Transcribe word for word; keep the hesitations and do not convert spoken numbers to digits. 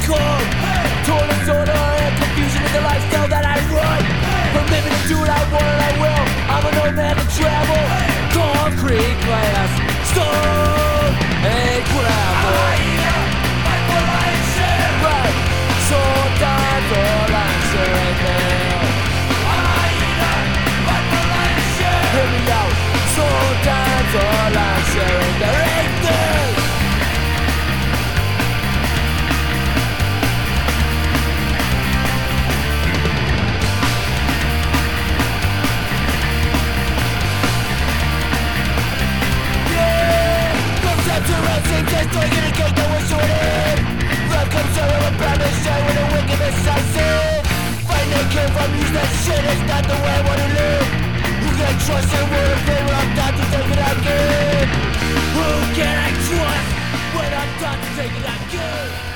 cold. Torn disorder and confusion with the lifestyle that I run. From living to do what I want and I will. I'm an old man to travel. Concrete, glass, stone, and gravel. Right, so time for life, right now. Hear me out. So time for life, sharing everything. Same place, throwing in a cake that was shorted. Love comes sorrow and bound to share with a wickedness I sin. Find that care from use that shit, it's not the way I wanna live. Who can I trust and word of favor? I'm not to take it again. Who can I trust when I'm not to take it again?